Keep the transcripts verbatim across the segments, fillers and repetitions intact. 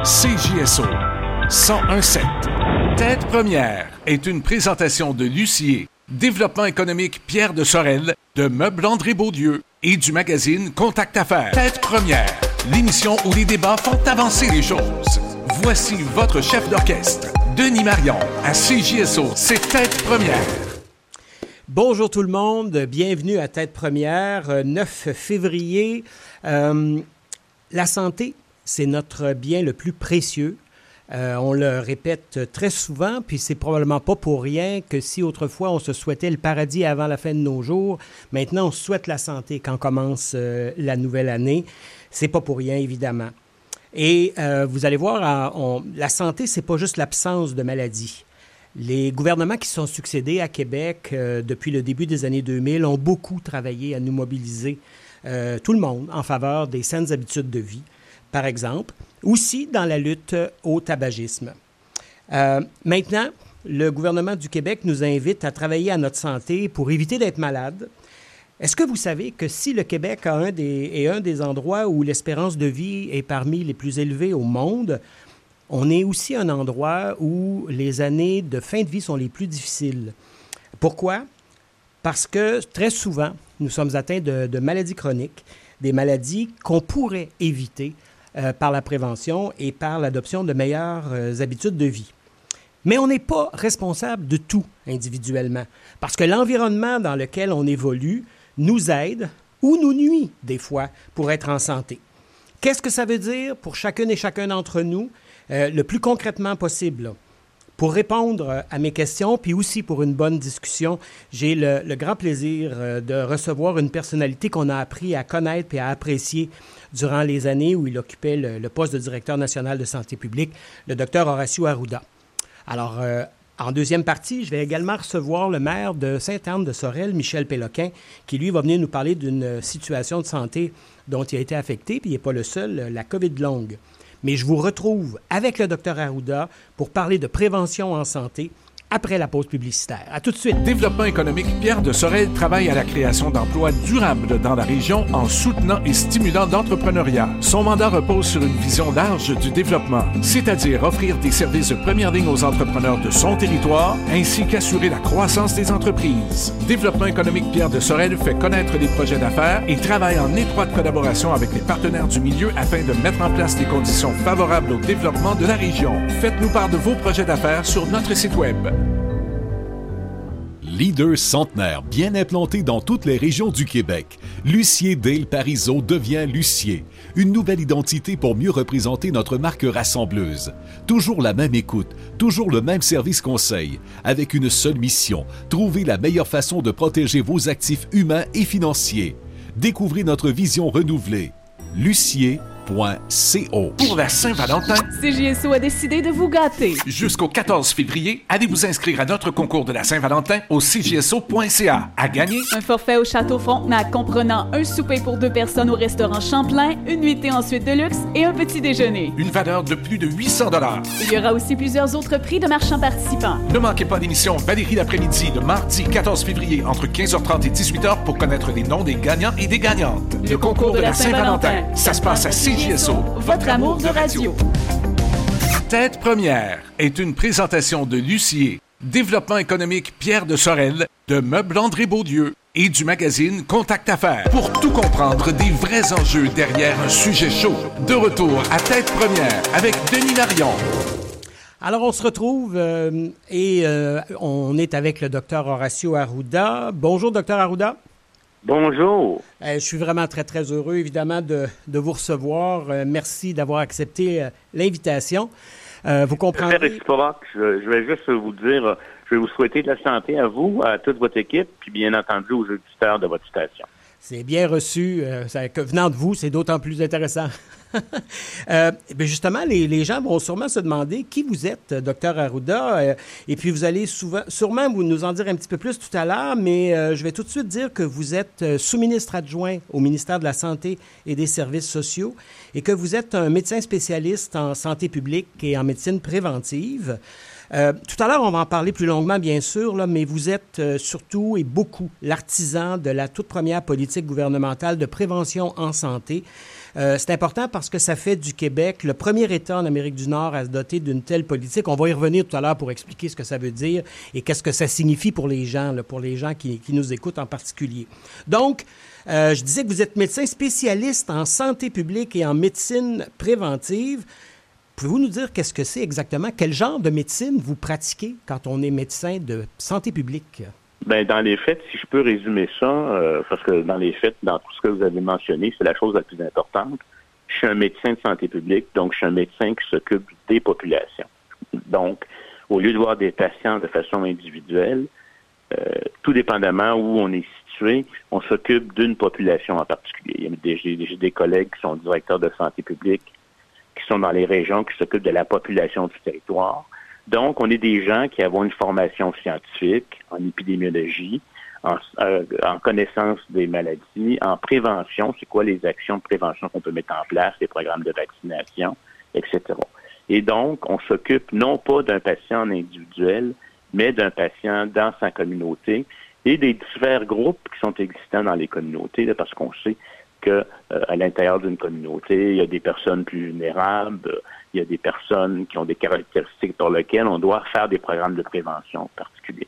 C J S O cent un virgule sept. Tête première est une présentation de Lucier, Développement économique Pierre de Sorel, de Meubles André Beaudieu et du magazine Contact Affaires. Tête première, l'émission où les débats font avancer les choses. Voici votre chef d'orchestre, Denis Marion, à C J S O. C'est Tête première. Bonjour tout le monde, bienvenue à Tête première, neuf février. Euh, la santé, c'est notre bien le plus précieux. Euh, on le répète très souvent, puis c'est probablement pas pour rien que si autrefois on se souhaitait le paradis avant la fin de nos jours, maintenant on se souhaite la santé quand commence euh, la nouvelle année. C'est pas pour rien, évidemment. Et euh, vous allez voir, on, la santé, c'est pas juste l'absence de maladie. Les gouvernements qui se sont succédés à Québec euh, depuis le début des années deux mille ont beaucoup travaillé à nous mobiliser, euh, tout le monde, en faveur des saines habitudes de vie, par exemple, aussi dans la lutte au tabagisme. Euh, maintenant, le gouvernement du Québec nous invite à travailler à notre santé pour éviter d'être malade. Est-ce que vous savez que si le Québec a un des, est un des endroits où l'espérance de vie est parmi les plus élevées au monde, on est aussi un endroit où les années de fin de vie sont les plus difficiles. Pourquoi? Parce que très souvent, nous sommes atteints de, de maladies chroniques, des maladies qu'on pourrait éviter euh, par la prévention et par l'adoption de meilleures euh, habitudes de vie. Mais on n'est pas responsable de tout individuellement, parce que l'environnement dans lequel on évolue nous aide ou nous nuit des fois pour être en santé. Qu'est-ce que ça veut dire pour chacune et chacun d'entre nous? Euh, le plus concrètement possible. Là. Pour répondre à mes questions, puis aussi pour une bonne discussion, j'ai le, le grand plaisir euh, de recevoir une personnalité qu'on a appris à connaître et à apprécier durant les années où il occupait le, le poste de directeur national de santé publique, le docteur Horacio Arruda. Alors, euh, en deuxième partie, je vais également recevoir le maire de Sainte-Anne-de-Sorel, Michel Péloquin, qui, lui, va venir nous parler d'une situation de santé dont il a été affecté, puis il n'est pas le seul, la COVID longue. Mais je vous retrouve avec le docteur Arruda pour parler de prévention en santé après la pause publicitaire. À tout de suite. Développement économique Pierre de Sorel travaille à la création d'emplois durables dans la région en soutenant et stimulant l'entrepreneuriat. Son mandat repose sur une vision large du développement, c'est-à-dire offrir des services de première ligne aux entrepreneurs de son territoire, ainsi qu'assurer la croissance des entreprises. Développement économique Pierre de Sorel fait connaître les projets d'affaires et travaille en étroite collaboration avec les partenaires du milieu afin de mettre en place des conditions favorables au développement de la région. Faites-nous part de vos projets d'affaires sur notre site Web. Leader centenaire bien implanté dans toutes les régions du Québec, Lucier Dale Parizeau devient Lucier. Une nouvelle identité pour mieux représenter notre marque rassembleuse. Toujours la même écoute, toujours le même service conseil, avec une seule mission, trouver la meilleure façon de protéger vos actifs humains et financiers. Découvrez notre vision renouvelée. Lucier point co. Pour la Saint-Valentin, C J S O a décidé de vous gâter. Jusqu'au quatorze février, allez vous inscrire à notre concours de la Saint-Valentin au c j s o point c a. À gagner, un forfait au Château Frontenac comprenant un souper pour deux personnes au restaurant Champlain, une nuitée en suite de luxe et un petit déjeuner. Une valeur de plus de huit cents dollars. Il y aura aussi plusieurs autres prix de marchands participants. Ne manquez pas l'émission Valérie l'après-midi le mardi quatorze février entre quinze heures trente et dix-huit heures pour connaître les noms des gagnants et des gagnantes. Le, Le concours, concours de, de la Saint-Valentin, Saint-Valentin. Ça se passe à C J S O. Votre amour de radio. Tête première est une présentation de Lucier, Développement économique Pierre de Sorel, de Meubles André Beaudieu et du magazine Contact Affaires. Pour tout comprendre des vrais enjeux derrière un sujet chaud. De retour à Tête première avec Denis Marion. Alors, on se retrouve euh, et euh, on est avec le docteur Horacio Arruda. Bonjour, docteur Arruda. Bonjour. Euh, je suis vraiment très, très heureux, évidemment, de, de vous recevoir. Euh, merci d'avoir accepté euh, l'invitation. Euh, vous comprendrez... C'est réciproque. Je, je vais juste vous dire, je vais vous souhaiter de la santé à vous, à toute votre équipe, puis bien entendu aux auditeurs de votre station. C'est bien reçu. Euh, ça, que venant de vous, c'est d'autant plus intéressant. euh, bien justement, les, les gens vont sûrement se demander qui vous êtes, docteur Arruda, euh, et puis vous allez souvent, sûrement vous nous en dire un petit peu plus tout à l'heure, mais euh, je vais tout de suite dire que vous êtes euh, sous-ministre adjoint au ministère de la Santé et des Services sociaux et que vous êtes un médecin spécialiste en santé publique et en médecine préventive. Euh, tout à l'heure, on va en parler plus longuement, bien sûr, là, mais vous êtes euh, surtout et beaucoup l'artisan de la toute première politique gouvernementale de prévention en santé. Euh, c'est important parce que ça fait du Québec le premier État en Amérique du Nord à se doter d'une telle politique. On va y revenir tout à l'heure pour expliquer ce que ça veut dire et qu'est-ce que ça signifie pour les gens, là, pour les gens qui, qui nous écoutent en particulier. Donc, euh, je disais que vous êtes médecin spécialiste en santé publique et en médecine préventive. Pouvez-vous nous dire qu'est-ce que c'est exactement? Quel genre de médecine vous pratiquez quand on est médecin de santé publique? Bien, dans les faits, si je peux résumer ça, euh, parce que dans les faits, dans tout ce que vous avez mentionné, c'est la chose la plus importante. Je suis un médecin de santé publique, donc je suis un médecin qui s'occupe des populations. Donc, au lieu de voir des patients de façon individuelle, euh, tout dépendamment où on est situé, on s'occupe d'une population en particulier. Il y a des, j'ai des collègues qui sont directeurs de santé publique, qui sont dans les régions, qui s'occupent de la population du territoire. Donc, on est des gens qui avons une formation scientifique en épidémiologie, en, euh, en connaissance des maladies, en prévention, c'est quoi les actions de prévention qu'on peut mettre en place, les programmes de vaccination, et cetera. Et donc, on s'occupe non pas d'un patient individuel, mais d'un patient dans sa communauté et des divers groupes qui sont existants dans les communautés, là, parce qu'on sait que euh, à l'intérieur d'une communauté, il y a des personnes plus vulnérables, il y a des personnes qui ont des caractéristiques pour lesquelles on doit faire des programmes de prévention particuliers.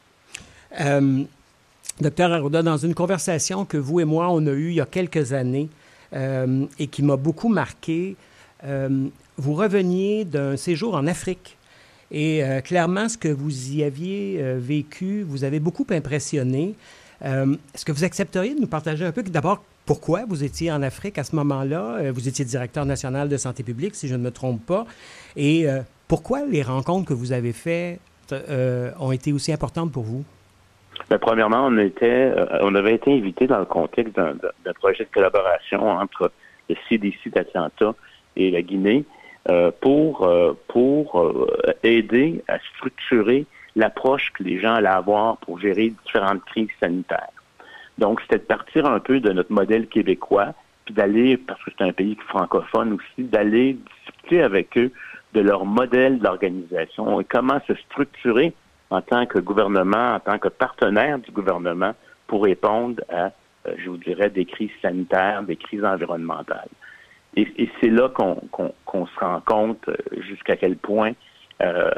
Euh, Docteur Arruda, dans une conversation que vous et moi, on a eue il y a quelques années euh, et qui m'a beaucoup marqué, euh, vous reveniez d'un séjour en Afrique. Et euh, clairement, ce que vous y aviez euh, vécu, vous avez beaucoup impressionné. Euh, est-ce que vous accepteriez de nous partager un peu, d'abord, pourquoi vous étiez en Afrique à ce moment-là? Euh, vous étiez directeur national de santé publique, si je ne me trompe pas. Et euh, pourquoi les rencontres que vous avez faites euh, ont été aussi importantes pour vous? Bien, premièrement, on était, euh, on avait été invité dans le contexte d'un, d'un projet de collaboration entre le C D C d'Atlanta et la Guinée euh, pour, euh, pour euh, aider à structurer l'approche que les gens allaient avoir pour gérer différentes crises sanitaires. Donc, c'était de partir un peu de notre modèle québécois, puis d'aller, parce que c'est un pays francophone aussi, d'aller discuter avec eux de leur modèle d'organisation et comment se structurer en tant que gouvernement, en tant que partenaire du gouvernement pour répondre à, euh, je vous dirais, des crises sanitaires, des crises environnementales. Et, et c'est là qu'on, qu'on, qu'on se rend compte jusqu'à quel point, euh,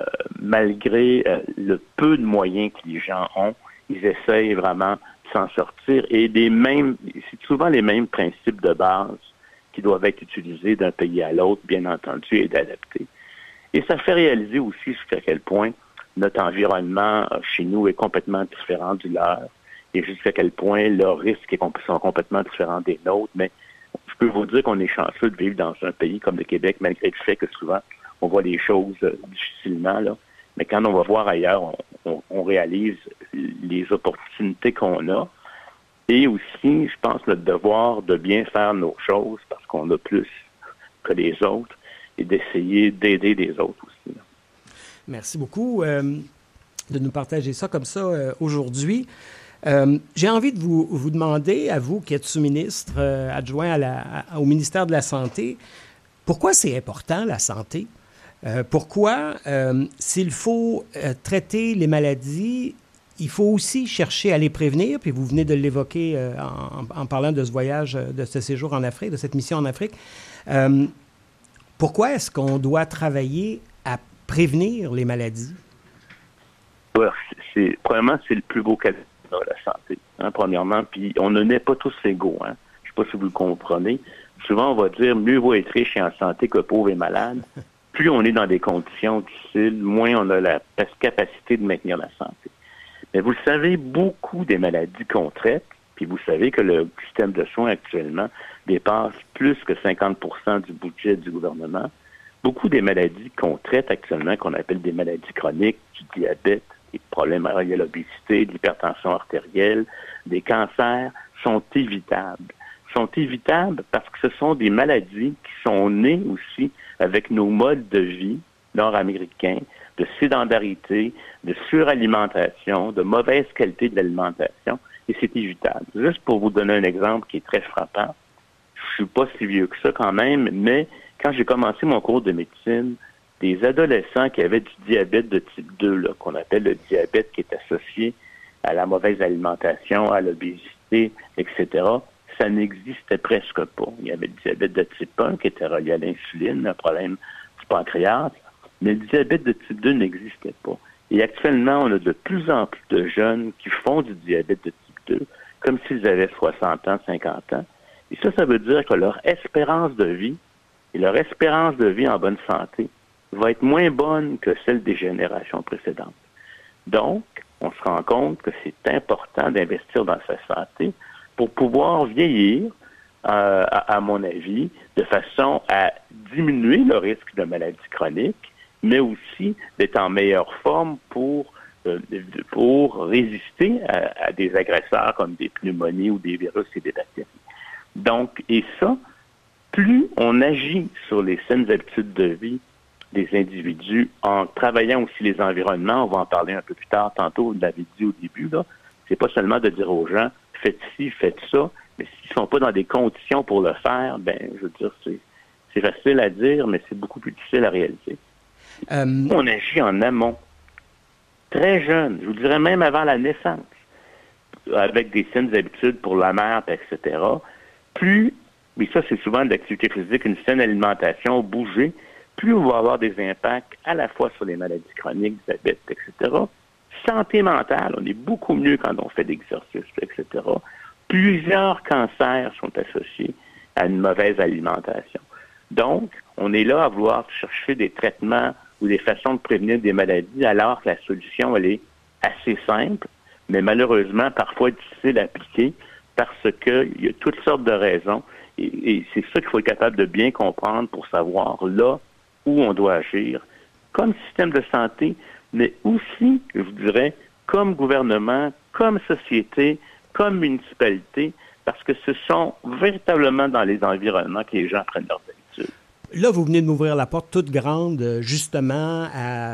malgré euh, le peu de moyens que les gens ont, ils essayent vraiment de s'en sortir. Et des mêmes, c'est souvent les mêmes principes de base qui doivent être utilisés d'un pays à l'autre, bien entendu, et d'adapter. Et ça fait réaliser aussi jusqu'à quel point notre environnement euh, chez nous est complètement différent du leur et jusqu'à quel point leurs risques sont complètement différents des nôtres. Mais je peux vous dire qu'on est chanceux de vivre dans un pays comme le Québec, malgré le fait que souvent on voit les choses euh, difficilement, là. Mais quand on va voir ailleurs, on, on, on réalise les opportunités qu'on a. Et aussi, je pense, notre devoir de bien faire nos choses parce qu'on a plus que les autres et d'essayer d'aider les autres aussi, là. Merci beaucoup euh, de nous partager ça comme ça euh, aujourd'hui. Euh, j'ai envie de vous, vous demander, à vous qui êtes sous-ministre euh, adjoint à la, à, au ministère de la Santé, pourquoi c'est important la santé? Euh, pourquoi, euh, s'il faut euh, traiter les maladies, il faut aussi chercher à les prévenir, puis vous venez de l'évoquer euh, en, en parlant de ce voyage, de ce séjour en Afrique, de cette mission en Afrique. Euh, pourquoi est-ce qu'on doit travailler à prévenir les maladies? Ouais, c'est, premièrement, c'est le plus beau cadeau de la santé, hein, premièrement, puis on ne naît pas tous égaux, hein. Je ne sais pas si vous le comprenez. Souvent, on va dire, mieux vaut être riche et en santé que pauvre et malade. Plus on est dans des conditions difficiles, moins on a la capacité de maintenir la santé. Mais vous le savez, beaucoup des maladies qu'on traite, puis vous savez que le système de soins actuellement dépasse plus que cinquante pour cent du budget du gouvernement. Beaucoup des maladies qu'on traite actuellement, qu'on appelle des maladies chroniques, du diabète, des problèmes, il y a l'obésité, l'hypertension artérielle, des cancers, sont évitables. Sont évitables parce que ce sont des maladies qui sont nées aussi avec nos modes de vie nord-américains, de sédentarité, de suralimentation, de mauvaise qualité de l'alimentation, et c'est évitable. Juste pour vous donner un exemple qui est très frappant, je suis pas si vieux que ça quand même, mais quand j'ai commencé mon cours de médecine, des adolescents qui avaient du diabète de type deux, là, qu'on appelle le diabète qui est associé à la mauvaise alimentation, à l'obésité, et cetera, ça n'existait presque pas. Il y avait le diabète de type un qui était relié à l'insuline, un problème du pancréas, mais le diabète de type deux n'existait pas. Et actuellement, on a de plus en plus de jeunes qui font du diabète de type deux, comme s'ils avaient soixante ans, cinquante ans. Et ça, ça veut dire que leur espérance de vie et leur espérance de vie en bonne santé va être moins bonne que celle des générations précédentes. Donc, on se rend compte que c'est important d'investir dans sa santé pour pouvoir vieillir, euh, à, à mon avis, de façon à diminuer le risque de maladies chroniques, mais aussi d'être en meilleure forme pour, euh, pour résister à, à des agresseurs comme des pneumonies ou des virus et des bactéries. Donc, et ça, plus on agit sur les saines habitudes de vie des individus en travaillant aussi les environnements, on va en parler un peu plus tard, tantôt, vous l'avez dit au début, là, c'est pas seulement de dire aux gens, faites ci, faites ça, mais s'ils sont pas dans des conditions pour le faire, ben, je veux dire, c'est, c'est facile à dire, mais c'est beaucoup plus difficile à réaliser. Euh... On agit en amont, très jeune, je vous dirais même avant la naissance, avec des saines habitudes pour la mère, et cetera. Plus, mais ça c'est souvent de l'activité physique, une saine alimentation, bouger, plus on va avoir des impacts à la fois sur les maladies chroniques, diabète, et cetera. Santé mentale, on est beaucoup mieux quand on fait d'exercice, et cetera. Plusieurs cancers sont associés à une mauvaise alimentation. Donc, on est là à vouloir chercher des traitements ou des façons de prévenir des maladies, alors que la solution, elle est assez simple, mais malheureusement, parfois difficile à appliquer parce qu'il y a toutes sortes de raisons. Et, et c'est ça qu'il faut être capable de bien comprendre pour savoir là où on doit agir, comme système de santé, mais aussi, je vous dirais, comme gouvernement, comme société, comme municipalité, parce que ce sont véritablement dans les environnements que les gens prennent leurs habitudes. Là, vous venez de m'ouvrir la porte toute grande, justement, à,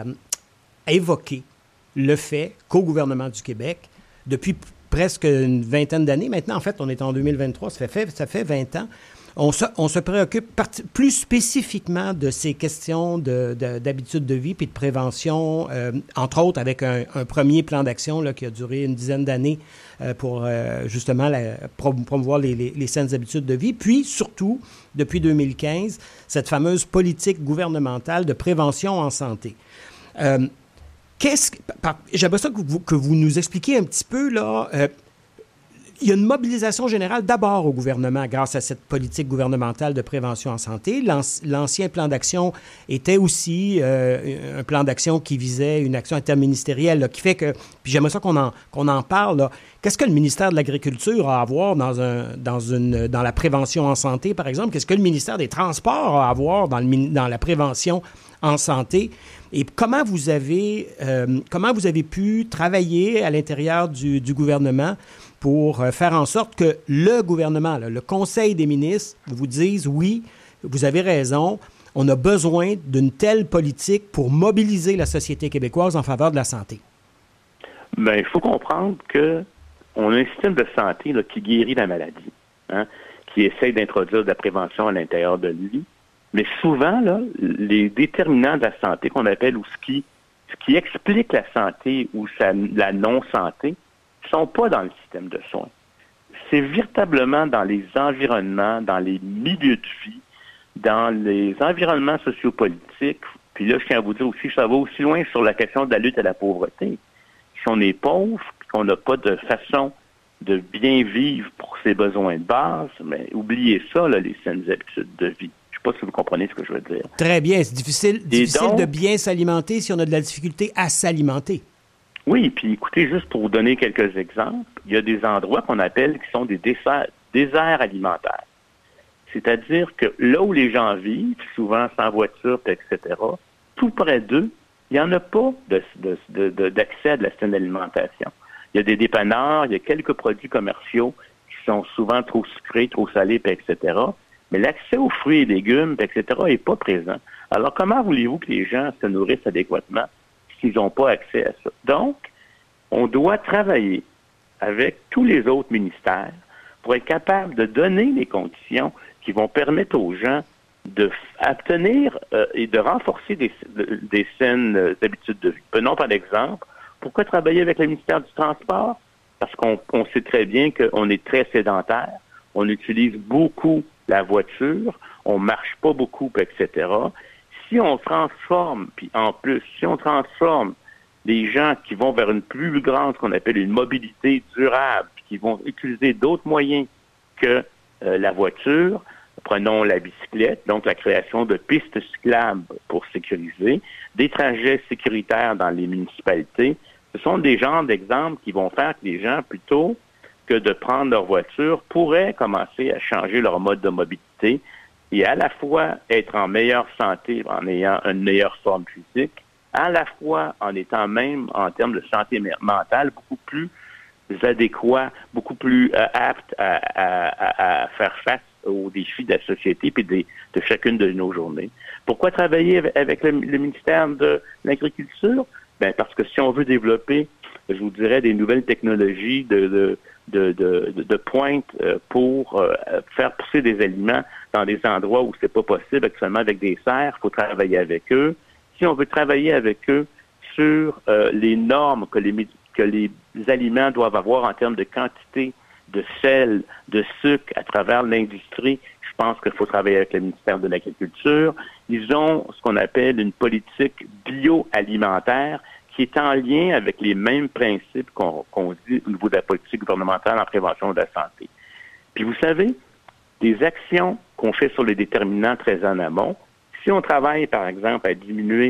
à évoquer le fait qu'au gouvernement du Québec, depuis presque une vingtaine d'années, maintenant, en fait, on est en deux mille vingt-trois, ça fait, ça fait vingt ans, On se, on se préoccupe part, plus spécifiquement de ces questions de, de, d'habitude de vie puis de prévention, euh, entre autres avec un, un premier plan d'action là, qui a duré une dizaine d'années euh, pour euh, justement la, promouvoir les, les, les saines habitudes de vie. Puis surtout, depuis deux mille quinze, cette fameuse politique gouvernementale de prévention en santé. Euh, qu'est-ce que, par, j'aimerais ça que vous, que vous nous expliquiez un petit peu là. Euh, Il y a une mobilisation générale d'abord au gouvernement grâce à cette politique gouvernementale de prévention en santé. L'ancien plan d'action était aussi euh, un plan d'action qui visait une action interministérielle là, qui fait que, puis j'aimerais ça qu'on en, qu'on en parle, là. Qu'est-ce que le ministère de l'Agriculture a à voir dans, un, dans, une, dans la prévention en santé, par exemple? Qu'est-ce que le ministère des Transports a à voir dans, le, dans la prévention en santé? Et comment vous avez, euh, comment vous avez pu travailler à l'intérieur du, du gouvernement pour faire en sorte que le gouvernement, là, le Conseil des ministres, vous dise oui, vous avez raison, on a besoin d'une telle politique pour mobiliser la société québécoise en faveur de la santé? Bien, il faut comprendre qu'on a un système de santé là, qui guérit la maladie, hein, qui essaie d'introduire de la prévention à l'intérieur de lui. Mais souvent, là, les déterminants de la santé qu'on appelle ou ce qui, ce qui explique la santé ou sa, la non-santé, ne sont pas dans le système de soins. C'est véritablement dans les environnements, dans les milieux de vie, dans les environnements sociopolitiques. Puis là, je tiens à vous dire aussi, ça va aussi loin sur la question de la lutte à la pauvreté. Si on est pauvre, qu'on n'a pas de façon de bien vivre pour ses besoins de base, mais oubliez ça, là, les saines habitudes de vie. Je ne sais pas si vous comprenez ce que je veux dire. Très bien. C'est difficile, difficile donc, de bien s'alimenter si on a de la difficulté à s'alimenter. Oui, puis écoutez, juste pour vous donner quelques exemples, il y a des endroits qu'on appelle qui sont des déserts, déserts alimentaires. C'est-à-dire que là où les gens vivent, souvent sans voiture, et cetera, tout près d'eux, il n'y en a pas de, de, de, de, d'accès à de la saine alimentation. Il y a des dépanneurs, il y a quelques produits commerciaux qui sont souvent trop sucrés, trop salés, et cetera, mais l'accès aux fruits et légumes, et cetera, n'est pas présent. Alors, comment voulez-vous que les gens se nourrissent adéquatement s'ils n'ont pas accès à ça? Donc, on doit travailler avec tous les autres ministères pour être capable de donner les conditions qui vont permettre aux gens d'obtenir euh, et de renforcer des, des saines euh, habitudes de vie. Prenons par exemple, pourquoi travailler avec le ministère du Transport? Parce qu'on on sait très bien qu'on est très sédentaire. on utilise beaucoup la voiture, on marche pas beaucoup, et cetera. Si on transforme, puis en plus, si on transforme les gens qui vont vers une plus grande, ce qu'on appelle une mobilité durable, puis qui vont utiliser d'autres moyens que euh, la voiture, prenons la bicyclette, donc la création de pistes cyclables pour sécuriser, des trajets sécuritaires dans les municipalités, ce sont des genres d'exemples qui vont faire que les gens, plutôt que de prendre leur voiture, pourraient commencer à changer leur mode de mobilité et à la fois être en meilleure santé, en ayant une meilleure forme physique, à la fois en étant même, en termes de santé mentale, beaucoup plus adéquat, beaucoup plus euh, apte à, à, à, à faire face aux défis de la société et de, de chacune de nos journées. Pourquoi travailler avec le, le ministère de l'Agriculture? Ben parce que si on veut développer, je vous dirais, des nouvelles technologies de, de, de, de, de pointe pour euh, faire pousser des aliments dans des endroits où c'est pas possible, actuellement avec des serres, il faut travailler avec eux. Si on veut travailler avec eux sur euh, les normes que les, que les aliments doivent avoir en termes de quantité de sel, de sucre à travers l'industrie, je pense qu'il faut travailler avec le ministère de l'Agriculture. Ils ont ce qu'on appelle une politique bioalimentaire qui est en lien avec les mêmes principes qu'on, qu'on dit au niveau de la politique gouvernementale en prévention de la santé. Puis vous savez, des actions qu'on fait sur les déterminants très en amont, si on travaille, par exemple, à diminuer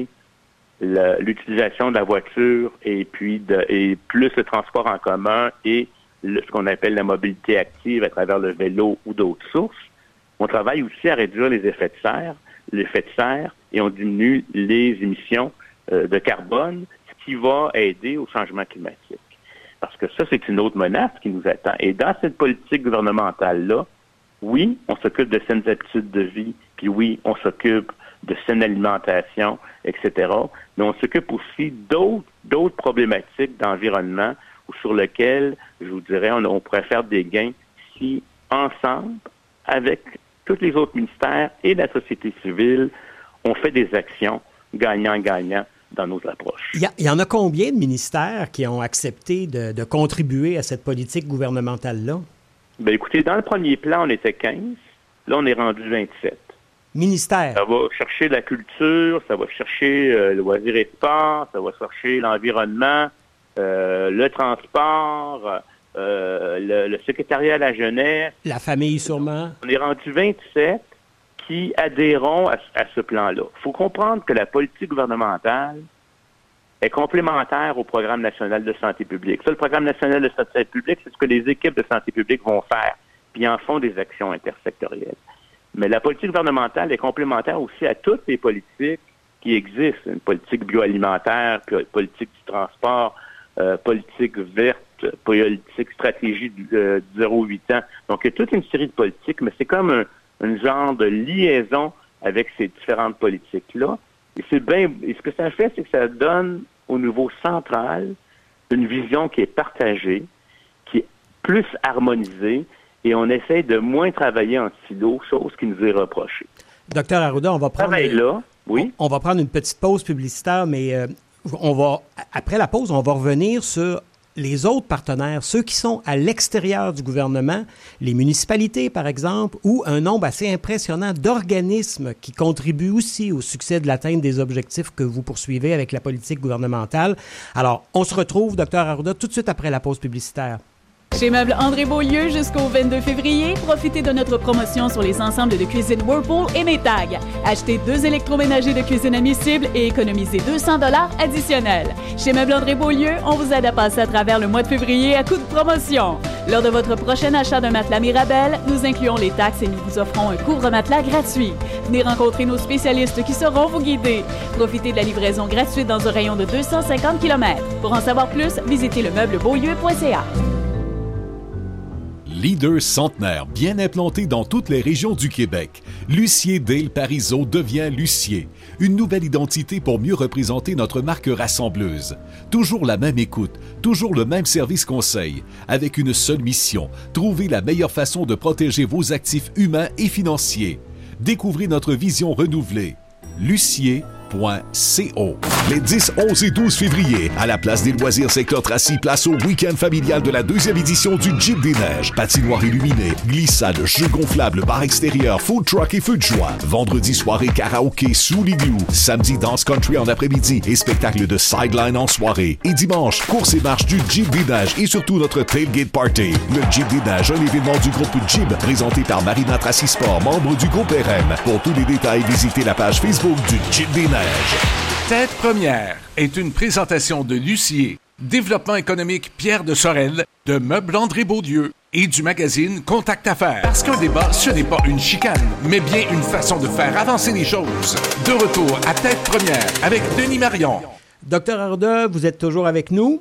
le, l'utilisation de la voiture et puis de, et plus le transport en commun et le, ce qu'on appelle la mobilité active à travers le vélo ou d'autres sources, on travaille aussi à réduire les effets de serre, l'effet de serre, et on diminue les émissions euh, de carbone, ce qui va aider au changement climatique. Parce que ça, c'est une autre menace qui nous attend. Et dans cette politique gouvernementale-là, oui, on s'occupe de saines habitudes de vie, puis oui, on s'occupe de saine alimentation, et cetera. Mais on s'occupe aussi d'autres, d'autres problématiques d'environnement ou sur lesquelles, je vous dirais, on, on pourrait faire des gains si, ensemble, avec tous les autres ministères et la société civile, on fait des actions gagnant-gagnant dans nos approches. Il y, a, il y en a combien de ministères qui ont accepté de, de contribuer à cette politique gouvernementale-là? Bien, écoutez, dans le premier plan, on était quinze. Là, on est rendu vingt-sept. Ministère. Ça va chercher la culture, ça va chercher euh, le loisir et sport, ça va chercher l'environnement, euh, le transport, euh, le, le secrétariat à la jeunesse. La famille, sûrement. On est rendu vingt-sept qui adhéreront à, à ce plan-là. Il faut comprendre que la politique gouvernementale est complémentaire au programme national de santé publique. Ça, le programme national de santé publique, c'est ce que les équipes de santé publique vont faire, puis ils en font des actions intersectorielles. Mais la politique gouvernementale est complémentaire aussi à toutes les politiques qui existent. Une politique bioalimentaire, politique du transport, euh, politique verte, politique stratégie du euh, zéro à huit ans. Donc, il y a toute une série de politiques, mais c'est comme un, un genre de liaison avec ces différentes politiques-là. Et c'est bien, et ce que ça fait, c'est que ça donne au niveau central une vision qui est partagée, qui est plus harmonisée, et on essaie de moins travailler en silo, chose qui nous est reprochée. Docteur Arruda, on va prendre... là, oui. On, on va prendre une petite pause publicitaire, mais euh, on va, après la pause, on va revenir sur les autres partenaires, ceux qui sont à l'extérieur du gouvernement, les municipalités, par exemple, ou un nombre assez impressionnant d'organismes qui contribuent aussi au succès de l'atteinte des objectifs que vous poursuivez avec la politique gouvernementale. Alors, on se retrouve, Docteur Arruda, tout de suite après la pause publicitaire. Chez Meubles André Beaulieu jusqu'au vingt-deux février, profitez de notre promotion sur les ensembles de cuisine Whirlpool et Maytag. Achetez deux électroménagers de cuisine admissibles et économisez deux cents dollars additionnels. Chez Meubles André Beaulieu, on vous aide à passer à travers le mois de février à coup de promotion. Lors de votre prochain achat d'un matelas Mirabel, nous incluons les taxes et nous vous offrons un couvre-matelas gratuit. Venez rencontrer nos spécialistes qui sauront vous guider. Profitez de la livraison gratuite dans un rayon de deux cent cinquante kilomètres. Pour en savoir plus, visitez le meuble beaulieu point c a. Leader centenaire bien implanté dans toutes les régions du Québec, Lucier Dale Parizeau devient Lucier. Une nouvelle identité pour mieux représenter notre marque rassembleuse. Toujours la même écoute, toujours le même service conseil, avec une seule mission, trouver la meilleure façon de protéger vos actifs humains et financiers. Découvrez notre vision renouvelée. Lucier, point co. Les dix, onze et douze février, à la place des loisirs secteur Tracy, place au week-end familial de la deuxième édition du Jeep des Neiges. Patinoire illuminée, glissade, jeux gonflables, bar extérieur, food truck et feu de joie. Vendredi, soirée karaoké sous l'igloo. Samedi, danse country en après-midi et spectacle de sideline en soirée. Et dimanche, course et marche du Jeep des Neiges et surtout notre tailgate party. Le Jeep des Neiges, un événement du groupe Jeep présenté par Marina Tracy Sport, membre du groupe R M. Pour tous les détails, visitez la page Facebook du Jeep des Neiges. Tête première est une présentation de Lucier, Développement économique Pierre de Sorel, de Meubles André Beaulieu et du magazine Contact Affaires. Parce qu'un débat, ce n'est pas une chicane, mais bien une façon de faire avancer les choses. De retour à Tête première avec Denis Marion. Docteur Arruda, vous êtes toujours avec nous?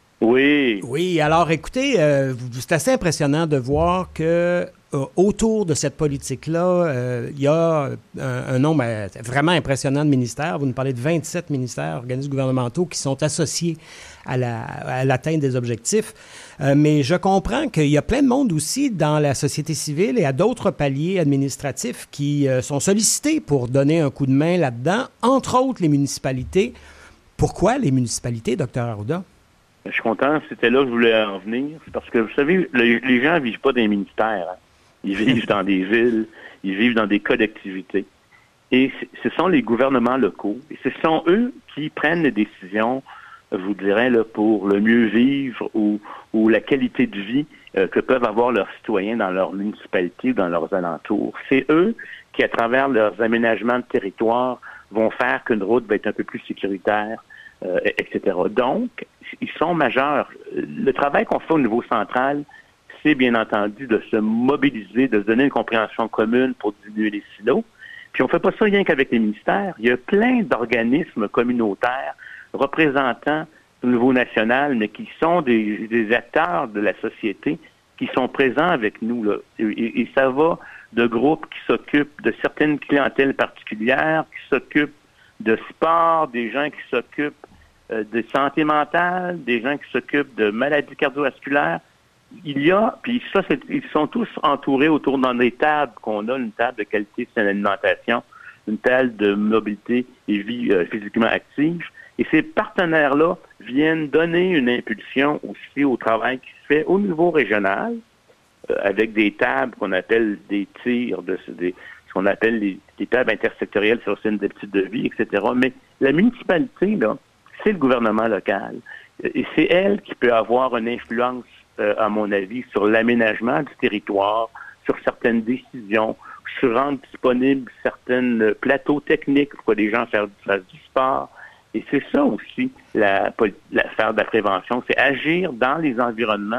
Oui. Oui, alors écoutez, euh, c'est assez impressionnant de voir que euh, autour de cette politique-là, euh, il y a un, un nombre euh, vraiment impressionnant de ministères. Vous nous parlez de vingt-sept ministères, organismes gouvernementaux qui sont associés à, la, à l'atteinte des objectifs. Euh, mais je comprends qu'il y a plein de monde aussi dans la société civile et à d'autres paliers administratifs qui euh, sont sollicités pour donner un coup de main là-dedans, entre autres les municipalités. Pourquoi les municipalités, docteur Arruda? Je suis content, c'était là que je voulais en venir. C'est parce que, vous savez, le, les gens ne vivent pas dans les ministères. Hein. Ils vivent dans des villes, ils vivent dans des collectivités. Et ce sont les gouvernements locaux. Et ce sont eux qui prennent les décisions, je vous dirais, là, pour le mieux vivre ou, ou la qualité de vie euh, que peuvent avoir leurs citoyens dans leur municipalité ou dans leurs alentours. C'est eux qui, à travers leurs aménagements de territoire, vont faire qu'une route va être un peu plus sécuritaire, euh, et cetera. Donc, ils sont majeurs. Le travail qu'on fait au niveau central, c'est bien entendu de se mobiliser, de se donner une compréhension commune pour diminuer les silos. Puis on ne fait pas ça rien qu'avec les ministères. Il y a plein d'organismes communautaires, représentants au niveau national, mais qui sont des, des acteurs de la société, qui sont présents avec nous, là. Et, et ça va de groupes qui s'occupent de certaines clientèles particulières, qui s'occupent de sport, des gens qui s'occupent euh, de santé mentale, des gens qui s'occupent de maladies cardiovasculaires. Il y a, puis ça, c'est, ils sont tous entourés autour dans des tables qu'on a, une table de qualité de l'alimentation, une table de mobilité et vie euh, physiquement active. Et ces partenaires-là viennent donner une impulsion aussi au travail qui se fait au niveau régional, euh, avec des tables qu'on appelle des tirs, de, des, ce qu'on appelle les, les tables intersectorielles sur une d'habitude de vie, et cetera. Mais la municipalité, là, c'est le gouvernement local. Et c'est elle qui peut avoir une influence, euh, à mon avis, sur l'aménagement du territoire, sur certaines décisions, sur rendre disponibles certains plateaux techniques pour que les gens fassent, fassent du sport. Et c'est ça aussi, la, l'affaire de la prévention, c'est agir dans les environnements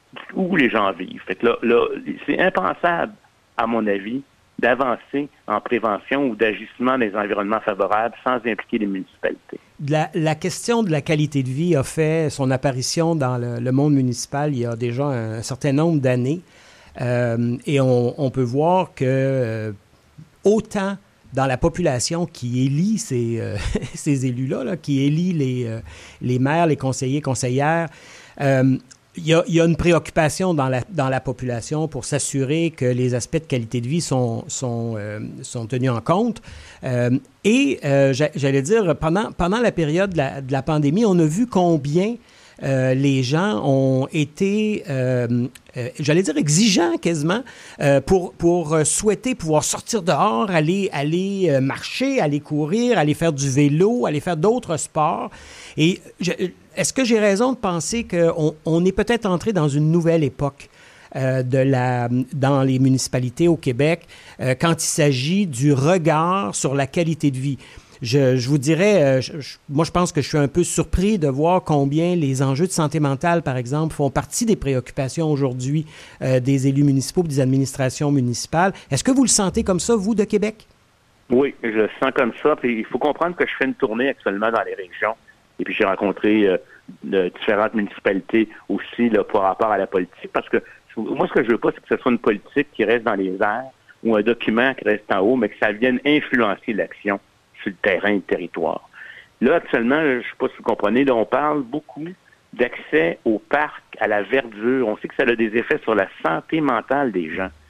où les gens vivent. Fait que là, là, c'est impensable, à mon avis, d'avancer en prévention ou d'agissement des environnements favorables sans impliquer les municipalités. La, la question de la qualité de vie a fait son apparition dans le, le monde municipal il y a déjà un, un certain nombre d'années. Euh, et on, on peut voir que euh, autant dans la population qui élit ces, euh, ces élus-là, là, qui élit les, euh, les maires, les conseillers, conseillères, euh, il y a, il y a une préoccupation dans la, dans la population pour s'assurer que les aspects de qualité de vie sont, sont, euh, sont tenus en compte. Euh, et euh, j'allais dire, pendant, pendant la période de la, de la pandémie, on a vu combien Euh, les gens ont été, euh, euh, j'allais dire exigeants quasiment, euh, pour, pour souhaiter pouvoir sortir dehors, aller, aller euh, marcher, aller courir, aller faire du vélo, aller faire d'autres sports. Et je, est-ce que j'ai raison de penser qu'on on est peut-être entré dans une nouvelle époque euh, de la, dans les municipalités au Québec euh, quand il s'agit du regard sur la qualité de vie? Je, je vous dirais, je, je, moi je pense que je suis un peu surpris de voir combien les enjeux de santé mentale, par exemple, font partie des préoccupations aujourd'hui euh, des élus municipaux, des administrations municipales. Est-ce que vous le sentez comme ça, vous, de Québec? Oui, je le sens comme ça. Puis il faut comprendre que je fais une tournée actuellement dans les régions. Et puis j'ai rencontré euh, de différentes municipalités aussi là, par rapport à la politique. Parce que moi, ce que je veux pas, c'est que ce soit une politique qui reste dans les airs ou un document qui reste en haut, mais que ça vienne influencer l'action sur le terrain et le territoire. Là, actuellement, je ne sais pas si vous comprenez, là, on parle beaucoup d'accès au parc, à la verdure. On sait que ça a des effets sur la santé mentale des gens.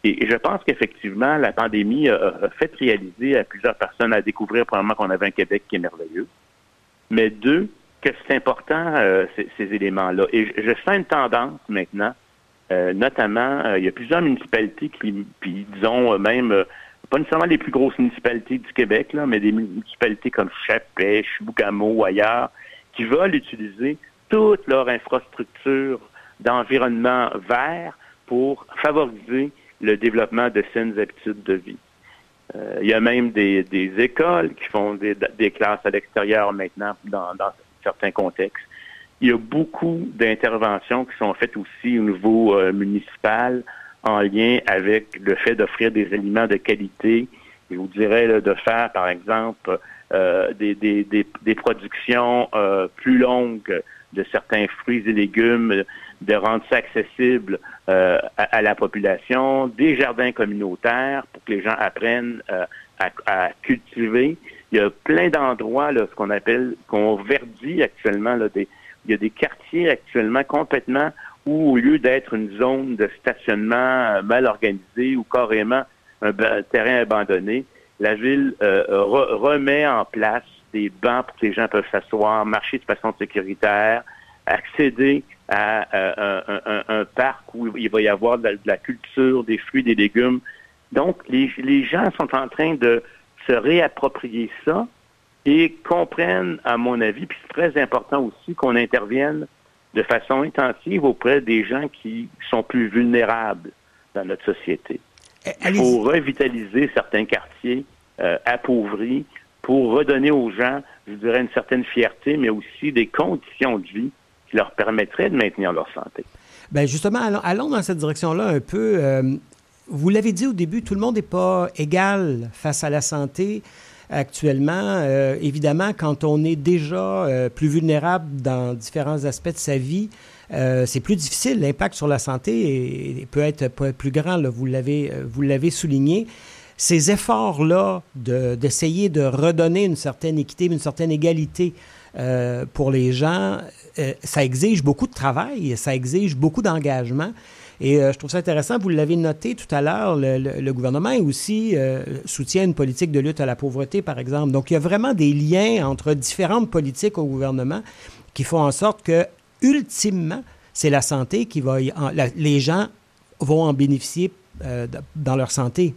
Et, et je pense qu'effectivement, la pandémie a, a fait réaliser à plusieurs personnes à découvrir, premièrement, qu'on avait un Québec qui est merveilleux, mais deux, que c'est important, euh, ces, ces éléments-là. Et je, je sens une tendance maintenant, euh, notamment, euh, il y a plusieurs municipalités qui, puis disons même, euh, pas nécessairement les plus grosses municipalités du Québec, là, mais des municipalités comme Chapais, Chibougamau, ailleurs, qui veulent utiliser toute leur infrastructure d'environnement vert pour favoriser le développement de saines habitudes de vie. Euh, il y a même des, des écoles qui font des, des classes à l'extérieur maintenant dans, dans certains contextes. Il y a beaucoup d'interventions qui sont faites aussi au niveau euh, municipal en lien avec le fait d'offrir des aliments de qualité. Je vous dirais là, de faire, par exemple, euh, des, des, des, des productions euh, plus longues de certains fruits et légumes, de rendre ça accessible euh, à, à la population, des jardins communautaires pour que les gens apprennent euh, à, à cultiver. Il y a plein d'endroits, là, ce qu'on appelle, qu'on verdit actuellement, là, des, il y a des quartiers actuellement complètement où, au lieu d'être une zone de stationnement mal organisée ou carrément un, un terrain abandonné, la ville euh, re, remet en place des bancs pour que les gens peuvent s'asseoir, marcher de façon sécuritaire, accéder à, à, à, à, à un parc où il va y avoir de la, de la culture, des fruits, des légumes. Donc, les, les gens sont en train de se réapproprier ça et comprennent, à mon avis, puis c'est très important aussi qu'on intervienne de façon intensive auprès des gens qui sont plus vulnérables dans notre société. Il faut revitaliser certains quartiers euh, appauvris pour redonner aux gens, je dirais, une certaine fierté, mais aussi des conditions de vie qui leur permettraient de maintenir leur santé. Bien, justement, allons, allons dans cette direction-là un peu. Euh, vous l'avez dit au début, tout le monde n'est pas égal face à la santé actuellement. Euh, évidemment, quand on est déjà euh, plus vulnérable dans différents aspects de sa vie, euh, c'est plus difficile. L'impact sur la santé est, peut, être, peut être plus grand, là, vous l'avez, vous l'avez souligné. Ces efforts-là de, d'essayer de redonner une certaine équité, une certaine égalité euh, pour les gens, euh, ça exige beaucoup de travail, ça exige beaucoup d'engagement. Et euh, je trouve ça intéressant, vous l'avez noté tout à l'heure, le, le, le gouvernement aussi euh, soutient une politique de lutte à la pauvreté, par exemple. Donc, il y a vraiment des liens entre différentes politiques au gouvernement qui font en sorte que, ultimement, c'est la santé qui va... Y en, la, les gens vont en bénéficier euh, dans leur santé.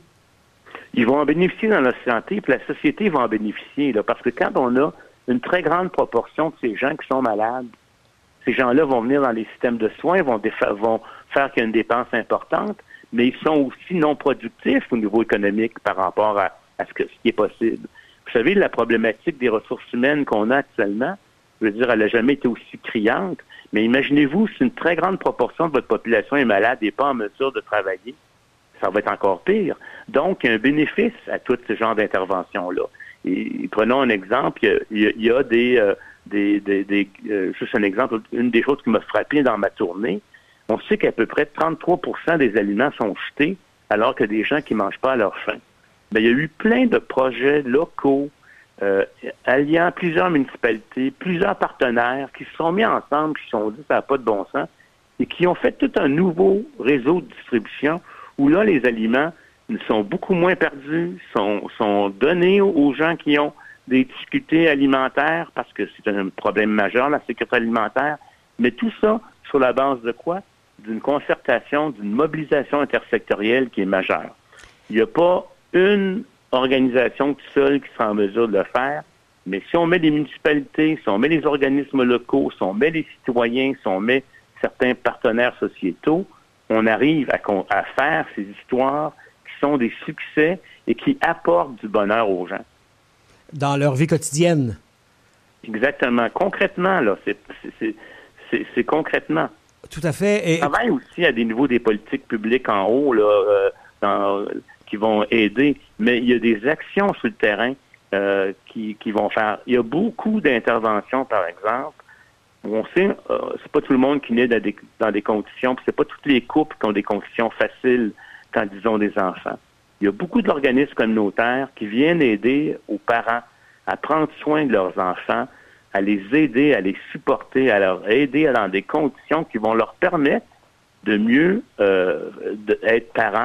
Ils vont en bénéficier dans leur santé, puis la société va en bénéficier, là, parce que quand on a une très grande proportion de ces gens qui sont malades, ces gens-là vont venir dans les systèmes de soins, vont, défa- vont faire qu'il y a une dépense importante, mais ils sont aussi non productifs au niveau économique par rapport à, à ce, que, ce qui est possible. Vous savez, la problématique des ressources humaines qu'on a actuellement, je veux dire, elle n'a jamais été aussi criante, mais imaginez-vous, si une très grande proportion de votre population est malade et pas en mesure de travailler, ça va être encore pire. Donc, il y a un bénéfice à tout ce genre d'intervention-là. Et prenons un exemple, il y a, il y a des... Euh, Des, des, des, euh, juste un exemple, une des choses qui m'a frappé dans ma tournée, on sait qu'à peu près trente-trois pour cent des aliments sont jetés alors que des gens qui ne mangent pas à leur faim. Bien, il y a eu plein de projets locaux euh, alliant plusieurs municipalités, plusieurs partenaires qui se sont mis ensemble, qui se sont dit ça n'a pas de bon sens et qui ont fait tout un nouveau réseau de distribution où là, les aliments sont beaucoup moins perdus, sont, sont donnés aux gens qui ont des difficultés alimentaires, parce que c'est un problème majeur, la sécurité alimentaire, mais tout ça sur la base de quoi? D'une concertation, d'une mobilisation intersectorielle qui est majeure. Il n'y a pas une organisation seule qui sera en mesure de le faire, mais si on met les municipalités, si on met les organismes locaux, si on met les citoyens, si on met certains partenaires sociétaux, on arrive à, à faire ces histoires qui sont des succès et qui apportent du bonheur aux gens. Dans leur vie quotidienne. Exactement. Concrètement, là, c'est, c'est, c'est, c'est concrètement. Tout à fait. Et... On travaille aussi à des niveaux des politiques publiques en haut, là, euh, dans, qui vont aider, mais il y a des actions sur le terrain euh, qui, qui vont faire. Il y a beaucoup d'interventions, par exemple, où on sait, euh, c'est pas tout le monde qui naît dans des, dans des conditions, puis c'est pas tous les couples qui ont des conditions faciles quand ils ont des enfants. Il y a beaucoup d'organismes communautaires qui viennent aider aux parents à prendre soin de leurs enfants, à les aider, à les supporter, à leur aider dans des conditions qui vont leur permettre de mieux euh, de, être parents,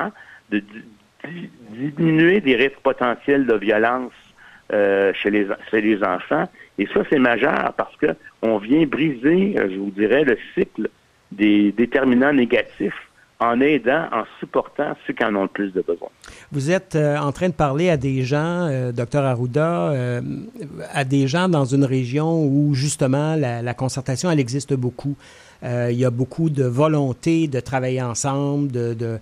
de di- diminuer des risques potentiels de violence euh, chez les chez les enfants. Et ça, c'est majeur parce que on vient briser, je vous dirais, le cycle des déterminants négatifs en aidant, en supportant ceux qui en ont le plus de besoin. Vous êtes euh, en train de parler à des gens, euh, docteur Arruda, euh, à des gens dans une région où, justement, la, la concertation, elle existe beaucoup. Euh, il y a beaucoup de volonté de travailler ensemble, de, de,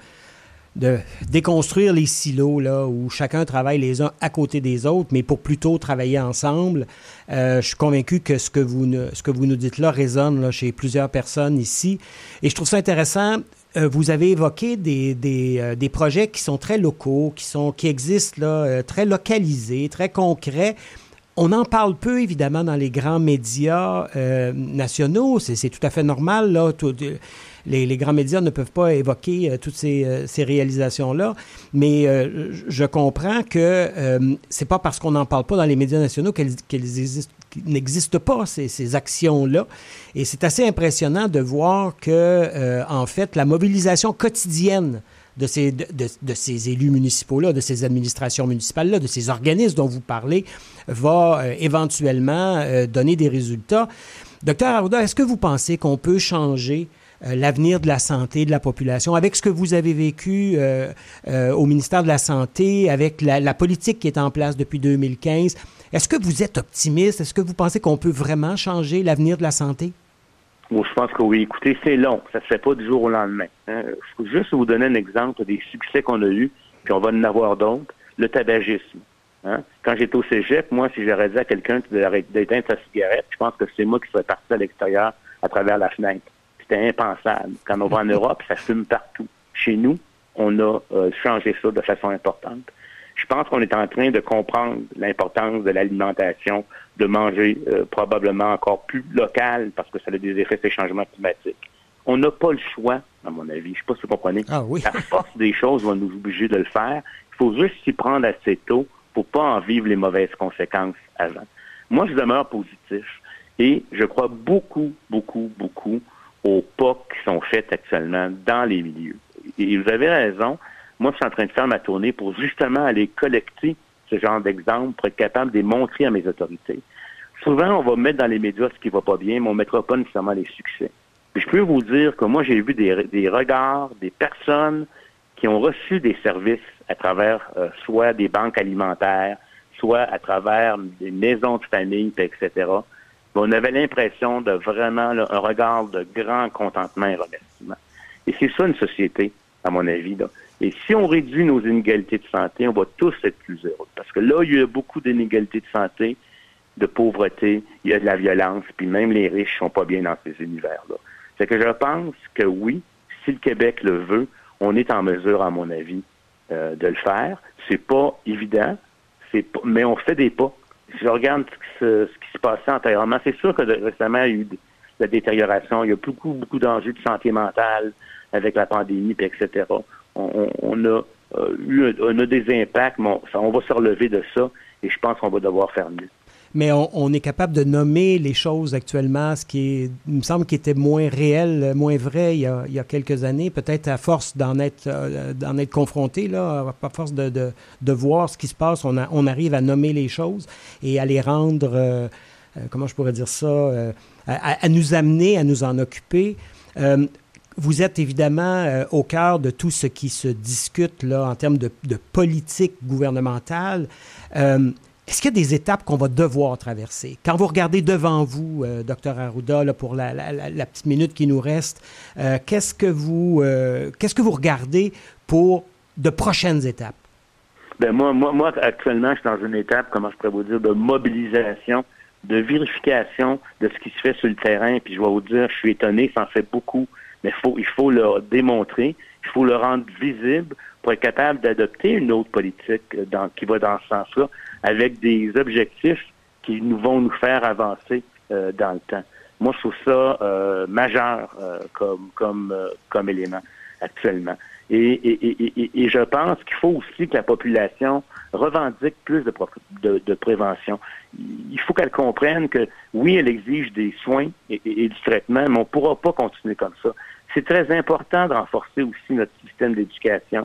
de déconstruire les silos, là, où chacun travaille les uns à côté des autres, mais pour plutôt travailler ensemble. Euh, je suis convaincu que ce que vous, ne, ce que vous nous dites là résonne là, chez plusieurs personnes ici. Et je trouve ça intéressant. Euh, vous avez évoqué des, des, euh, des projets qui sont très locaux, qui, sont, qui existent là, euh, très localisés, très concrets. On en parle peu, évidemment, dans les grands médias euh, nationaux. C'est, c'est tout à fait normal, là. Tout, les, les grands médias ne peuvent pas évoquer euh, toutes ces, euh, ces réalisations-là. Mais euh, je comprends que euh, c'est pas parce qu'on n'en parle pas dans les médias nationaux qu'elles, qu'elles existent, qu'elles n'existent pas, ces, ces actions-là. Et c'est assez impressionnant de voir que, euh, en fait, la mobilisation quotidienne de ces, de, de, de ces élus municipaux-là, de ces administrations municipales-là, de ces organismes dont vous parlez, va euh, éventuellement euh, donner des résultats. Docteur Arruda, est-ce que vous pensez qu'on peut changer euh, l'avenir de la santé de la population avec ce que vous avez vécu euh, euh, au ministère de la Santé, avec la, la politique qui est en place depuis deux mille quinze? Est-ce que vous êtes optimiste? Est-ce que vous pensez qu'on peut vraiment changer l'avenir de la santé? Moi, je pense que oui. Écoutez, c'est long. Ça se fait pas du jour au lendemain. Hein. Je peux juste vous donner un exemple des succès qu'on a eus, puis on va en avoir d'autres. Le tabagisme. Hein. Quand j'étais au cégep, moi, si j'aurais dit à quelqu'un d'éteindre sa cigarette, je pense que c'est moi qui serais parti à l'extérieur à travers la fenêtre. C'était impensable. Quand on va en Europe, ça fume partout. Chez nous, on a euh, changé ça de façon importante. Je pense qu'on est en train de comprendre l'importance de l'alimentation, de manger euh, probablement encore plus local parce que ça a des effets sur les changements climatiques. On n'a pas le choix, à mon avis. Je ne sais pas si vous comprenez. Ah oui. La force des choses va nous obliger de le faire. Il faut juste s'y prendre assez tôt pour pas en vivre les mauvaises conséquences avant. Moi, je demeure positif et je crois beaucoup, beaucoup, beaucoup aux pas qui sont faits actuellement dans les milieux. Et vous avez raison. Moi, je suis en train de faire ma tournée pour justement aller collecter ce genre d'exemples pour être capable de les montrer à mes autorités. Souvent, on va mettre dans les médias ce qui va pas bien, mais on ne mettra pas nécessairement les succès. Puis je peux vous dire que moi, j'ai vu des, des regards, des personnes qui ont reçu des services à travers euh, soit des banques alimentaires, soit à travers des maisons de famille, et cetera. Mais on avait l'impression de vraiment là, un regard de grand contentement et remerciement. Et c'est ça une société, à mon avis, là. Et si on réduit nos inégalités de santé, on va tous être plus heureux. Parce que là, il y a beaucoup d'inégalités de santé, de pauvreté, il y a de la violence, puis même les riches sont pas bien dans ces univers-là. C'est que je pense que oui, si le Québec le veut, on est en mesure, à mon avis, euh, de le faire. C'est pas évident, c'est pas, mais on fait des pas. Si je regarde ce qui se, ce qui se passait antérieurement, c'est sûr que de, récemment, il y a eu de la détérioration. Il y a beaucoup, beaucoup d'enjeux de santé mentale avec la pandémie, puis et cetera. On, on a euh, eu on a des impacts, mais on, on va se relever de ça et je pense qu'on va devoir faire mieux. Mais on, on est capable de nommer les choses actuellement, ce qui est, il me semble, qui était moins réel, moins vrai il y a, il y a quelques années, peut-être à force d'en être, euh, d'en être confronté, là, à force de, de, de voir ce qui se passe, on, a, on arrive à nommer les choses et à les rendre, euh, euh, comment je pourrais dire ça, euh, à, à nous amener, à nous en occuper. Euh, Vous êtes évidemment euh, au cœur de tout ce qui se discute là, en termes de, de politique gouvernementale. Euh, est-ce qu'il y a des étapes qu'on va devoir traverser? Quand vous regardez devant vous, euh, docteur Arruda, là, pour la, la, la, la petite minute qui nous reste, euh, qu'est-ce que vous euh, qu'est-ce que vous regardez pour de prochaines étapes? Ben moi, moi, moi, actuellement, je suis dans une étape, comment je pourrais vous dire, de mobilisation, de vérification de ce qui se fait sur le terrain. Puis je vais vous dire, je suis étonné, ça en fait beaucoup. Mais faut, il faut le démontrer, il faut le rendre visible pour être capable d'adopter une autre politique dans, qui va dans ce sens-là, avec des objectifs qui nous vont nous faire avancer euh, dans le temps. Moi, je trouve ça euh, majeur euh, comme comme euh, comme élément actuellement. Et, et, et, et, et je pense qu'il faut aussi que la population revendique plus de, de, de prévention. Il faut qu'elle comprenne que, oui, elle exige des soins et, et, et du traitement, mais on ne pourra pas continuer comme ça. C'est très important de renforcer aussi notre système d'éducation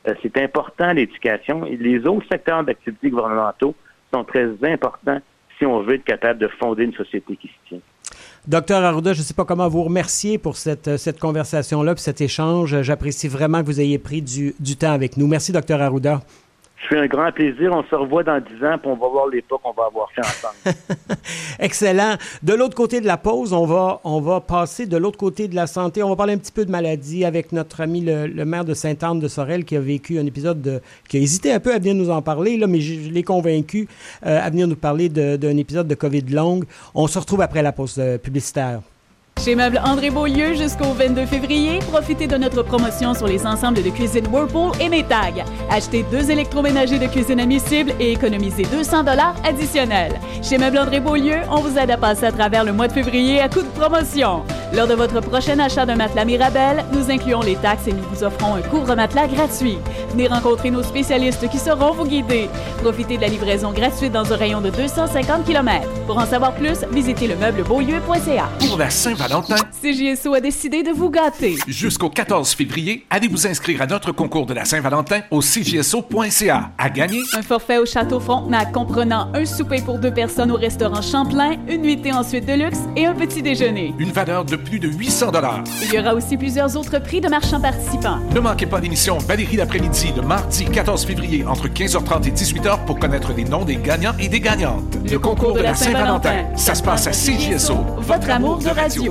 Euh, c'est important, l'éducation. Et les autres secteurs d'activité gouvernementaux sont très importants si on veut être capable de fonder une société qui se tient. Docteur Arruda, je ne sais pas comment vous remercier pour cette, cette conversation-là, puis cet échange. J'apprécie vraiment que vous ayez pris du, du temps avec nous. Merci, Docteur Arruda. Je fais un grand plaisir. On se revoit dans dix ans, puis on va voir les pas qu'on va avoir fait ensemble. Excellent. De l'autre côté de la pause, on va, on va passer de l'autre côté de la santé. On va parler un petit peu de maladie avec notre ami le, le maire de Sainte-Anne-de-Sorel qui a vécu un épisode, de, qui a hésité un peu à venir nous en parler, là, mais je, je l'ai convaincu euh, à venir nous parler de, d'un épisode de COVID longue. On se retrouve après la pause euh, publicitaire. Chez Meubles André Beaulieu jusqu'au vingt-deux février, profitez de notre promotion sur les ensembles de cuisine Whirlpool et Maytag. Achetez deux électroménagers de cuisine admissibles et économisez deux cents dollars additionnels. Chez Meubles André Beaulieu, on vous aide à passer à travers le mois de février à coup de promotion. Lors de votre prochain achat d'un matelas Mirabel, nous incluons les taxes et nous vous offrons un couvre-matelas gratuit. Venez rencontrer nos spécialistes qui sauront vous guider. Profitez de la livraison gratuite dans un rayon de deux cent cinquante kilomètres. Pour en savoir plus, visitez le meuble beaulieu point c a. Pour la Saint-Valentin, C J S O a décidé de vous gâter. Jusqu'au quatorze février, allez vous inscrire à notre concours de la Saint-Valentin au c j s o point c a. À gagner, un forfait au Château Frontenac comprenant un souper pour deux personnes au restaurant Champlain, une nuitée en suite de luxe et un petit déjeuner. une valeur de plus de huit cents dollars. Il y aura aussi plusieurs autres prix de marchands participants. Ne manquez pas l'émission Valérie l'après-midi le mardi quatorze février entre quinze heures trente et dix-huit heures pour connaître les noms des gagnants et des gagnantes. Le, Le concours de la Saint-Valentin, ça se passe à C J S O, votre amour de radio.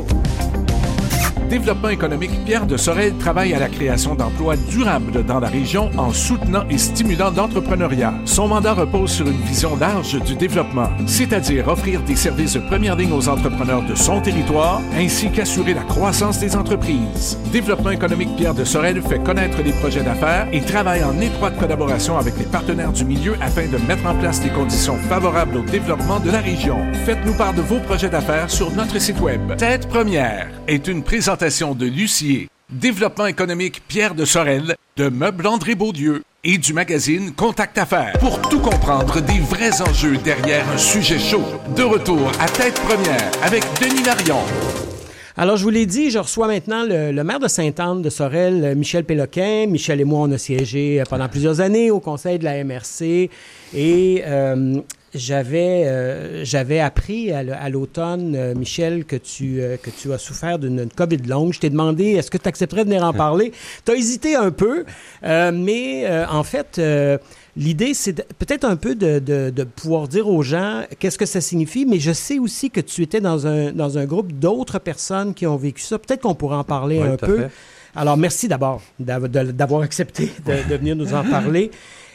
Développement économique Pierre de Sorel travaille à la création d'emplois durables dans la région en soutenant et stimulant l'entrepreneuriat. Son mandat repose sur une vision large du développement, c'est-à-dire offrir des services de première ligne aux entrepreneurs de son territoire, ainsi qu'assurer la croissance des entreprises. Développement économique Pierre de Sorel fait connaître les projets d'affaires et travaille en étroite collaboration avec les partenaires du milieu afin de mettre en place des conditions favorables au développement de la région. Faites-nous part de vos projets d'affaires sur notre site web. Tête Première est une présentation de l'Huissier, Développement économique Pierre de Sorel, de Meubles André Beaulieu et du magazine Contact Affaires. Pour tout comprendre des vrais enjeux derrière un sujet chaud. De retour à Tête Première avec Denis Marion. Alors, je vous l'ai dit, je reçois maintenant le, le maire de Sainte-Anne-de-Sorel, Michel Péloquin. Michel et moi, on a siégé pendant plusieurs années au conseil de la M R C et euh, j'avais, euh, j'avais appris à, à l'automne, euh, Michel, que tu, euh, que tu as souffert d'une COVID longue. Je t'ai demandé, est-ce que tu accepterais de venir en parler? Tu as hésité un peu, euh, mais euh, en fait... Euh, L'idée, c'est de, peut-être un peu de, de, de pouvoir dire aux gens qu'est-ce que ça signifie, mais je sais aussi que tu étais dans un, dans un groupe d'autres personnes qui ont vécu ça. Peut-être qu'on pourrait en parler oui, un peu. Fait. Alors, merci d'abord d'avoir accepté de, de venir nous en parler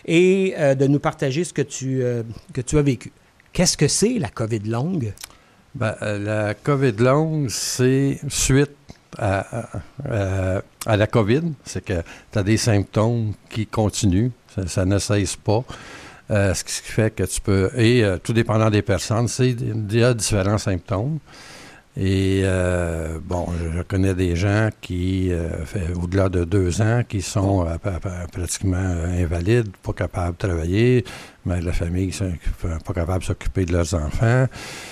et euh, de nous partager ce que tu, euh, que tu as vécu. Qu'est-ce que c'est la COVID longue? Ben, la COVID longue, c'est suite à, à, à la COVID. C'est que tu as des symptômes qui continuent. Ça, ça ne cesse pas. Euh, ce qui fait que tu peux... Et euh, tout dépendant des personnes, c'est, il y a différents symptômes. Et euh, bon, je connais des gens qui, euh, fait, au-delà de deux ans, qui sont euh, pratiquement euh, invalides, pas capables de travailler, mais la famille sont pas capables de s'occuper de leurs enfants.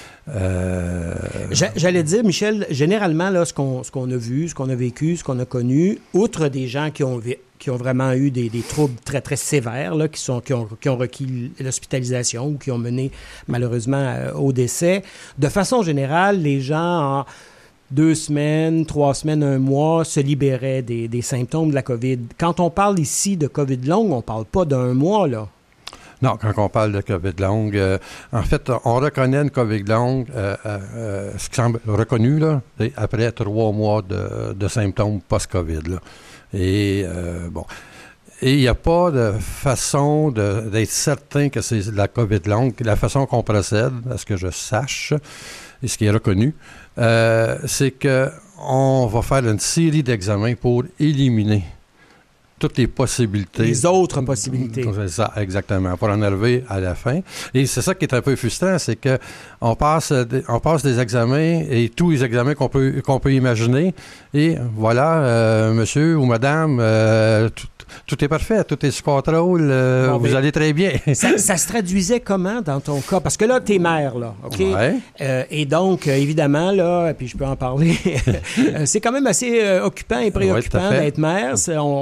Euh... J'allais dire, Michel, généralement, là, ce qu'on, ce qu'on a vu, ce qu'on a vécu, ce qu'on a connu, outre des gens qui ont, qui ont vraiment eu des, des troubles très, très sévères, là, qui, sont, qui, ont, qui ont requis l'hospitalisation ou qui ont mené malheureusement euh, au décès, de façon générale, les gens en deux semaines, trois semaines, un mois se libéraient des, des symptômes de la COVID. Quand on parle ici de COVID longue, on ne parle pas d'un mois, là. Non, quand on parle de COVID longue, euh, en fait, on reconnaît une COVID longue, euh, euh, ce qui semble reconnu, là, après trois mois de, de symptômes post-COVID, là. Et, euh, bon, et il n'y a pas de façon de, d'être certain que c'est la COVID longue. La façon qu'on procède, à ce que je sache, et ce qui est reconnu, euh, c'est qu'on va faire une série d'examens pour éliminer toutes les possibilités. Les autres possibilités. C'est ça, exactement, pour en arriver à la fin. Et c'est ça qui est un peu frustrant, c'est que on passe, on passe des examens et tous les examens qu'on peut, qu'on peut imaginer, et voilà, euh, monsieur ou madame, euh, tout, tout est parfait, tout est sous contrôle, euh, bon, vous allez très bien. ça, ça se traduisait comment dans ton cas? Parce que là, t'es mère, là, OK? Ouais. Euh, et donc, euh, évidemment, là, puis je peux en parler, c'est quand même assez euh, occupant et préoccupant ouais, d'être mère. On, on met beaucoup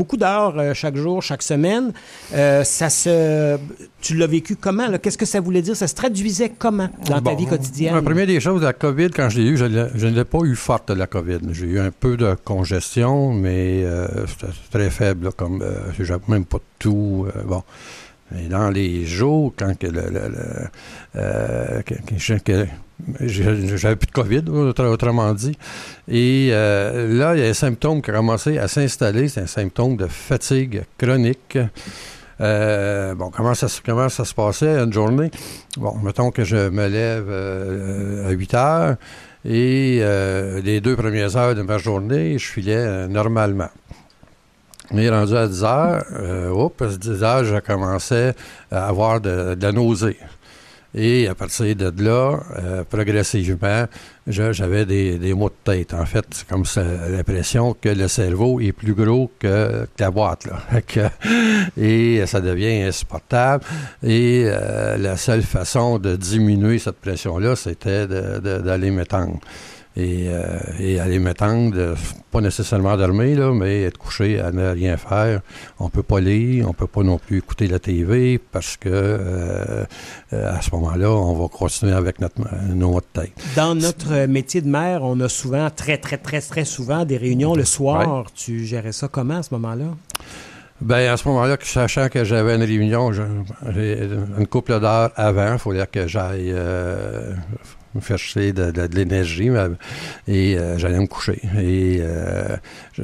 beaucoup d'heures euh, chaque jour, chaque semaine. Euh, ça se, tu l'as vécu comment, là? Qu'est-ce que ça voulait dire? Ça se traduisait comment dans bon, ta vie quotidienne? La première des choses, la COVID, quand je l'ai eu, je, je ne l'ai pas eu forte, la COVID. J'ai eu un peu de congestion, mais euh, c'était très faible, là, comme euh, j'avais même pas de tout. Euh, bon. Et dans les jours, quand que le, le, le, euh, que, que, que, j'avais plus de COVID, autrement dit, et euh, là, il y a un symptôme qui a commencé à s'installer, c'est un symptôme de fatigue chronique. Euh, bon, comment ça, comment ça se passait une journée? Bon, mettons que je me lève euh, à huit heures, et euh, les deux premières heures de ma journée, je filais euh, normalement. Mais rendu à dix heures, euh, oups, à dix heures, je commençais à avoir de, de la nausée. Et à partir de là, euh, progressivement, je, j'avais des, des maux de tête. En fait, c'est comme ça, l'impression que le cerveau est plus gros que, que la boîte, là. Et ça devient insupportable. Et euh, la seule façon de diminuer cette pression-là, c'était de, de, d'aller m'étendre. Et, euh, et aller m'étendre, pas nécessairement dormir, là, mais être couché à ne rien faire. On peut pas lire, on peut pas non plus écouter la T V parce que euh, à ce moment-là, on va continuer avec notre, nos maux de tête. Dans notre métier de maire, on a souvent, très, très, très, très souvent des réunions le soir. Ouais. Tu gérais ça comment à ce moment-là? Bien, à ce moment-là, sachant que j'avais une réunion, j'ai une couple d'heures avant, il fallait que j'aille euh, me faire chercher de, de, de l'énergie et euh, j'allais me coucher. Et euh, je,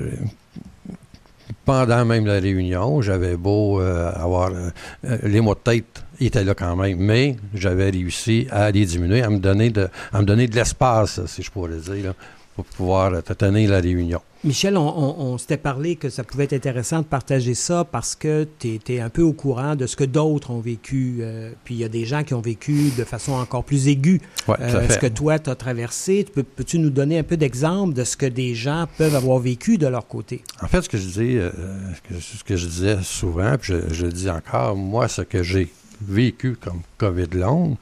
pendant même la réunion, j'avais beau euh, avoir... Euh, les maux de tête étaient là quand même, mais j'avais réussi à les diminuer, à me donner de, à me donner de l'espace, si je pourrais dire, là, pour pouvoir tenir la réunion. Michel, on, on, on s'était parlé que ça pouvait être intéressant de partager ça parce que tu es un peu au courant de ce que d'autres ont vécu. Euh, puis il y a des gens qui ont vécu de façon encore plus aiguë ouais, euh, ce que toi, tu as traversé. Peux, peux-tu nous donner un peu d'exemples de ce que des gens peuvent avoir vécu de leur côté? En fait, ce que je dis, euh, ce que je disais souvent, puis je, je le dis encore, moi, ce que j'ai vécu comme COVID longue,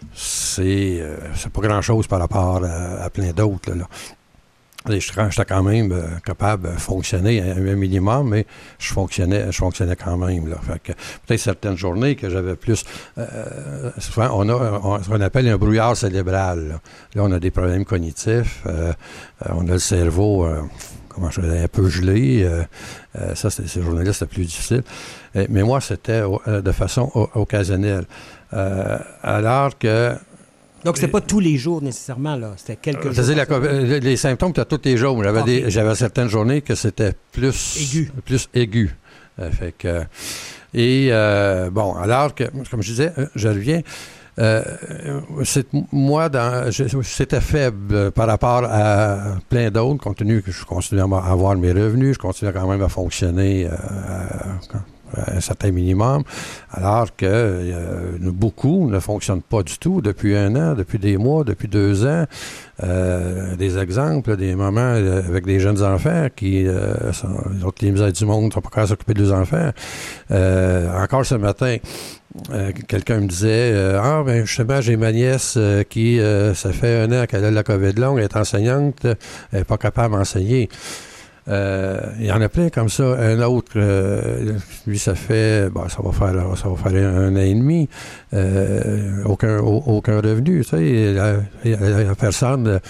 c'est, euh, c'est pas grand-chose par rapport à, à plein d'autres, là. là. J'étais quand même euh, capable de fonctionner à un minimum, mais je fonctionnais, je fonctionnais quand même. Là. Fait que, peut-être certaines journées que j'avais plus... Euh, souvent, on a on, ce qu'on appelle un brouillard cérébral. Là, là on a des problèmes cognitifs. Euh, on a le cerveau euh, comment je dirais, un peu gelé. Euh, euh, ça, ces journées-là, c'était plus difficile. Et, mais moi, c'était euh, de façon o- occasionnelle. Euh, alors que... Donc, c'était pas tous les jours nécessairement, là. C'était quelques jours. La, les, les symptômes, c'était tous les jours. J'avais, okay. des, j'avais certaines journées que c'était plus aigu. Plus aigu. Euh, fait que, et euh, bon, alors que, comme je disais, je reviens. Euh, c'est, moi, dans, je, c'était faible par rapport à plein d'autres, compte tenu que je continuais à avoir mes revenus, je continuais quand même à fonctionner euh, à, à un certain minimum, alors que euh, beaucoup ne fonctionnent pas du tout depuis un an, depuis des mois, depuis deux ans. Euh, des exemples, des moments avec des jeunes enfants qui euh, sont, ils ont les misères du monde, ne sont pas capables de s'occuper de leurs enfants. Euh, encore ce matin, euh, quelqu'un me disait euh, « Ah, ben justement, j'ai ma nièce euh, qui, euh, ça fait un an qu'elle a la COVID longue, elle est enseignante, elle n'est pas capable d'enseigner. » Euh, il y en a plein comme ça. Un autre, euh, lui, ça fait, bon, ça va faire, ça va faire un, un an et demi, euh, aucun, au, aucun revenu. Tu sais, la, la, la personne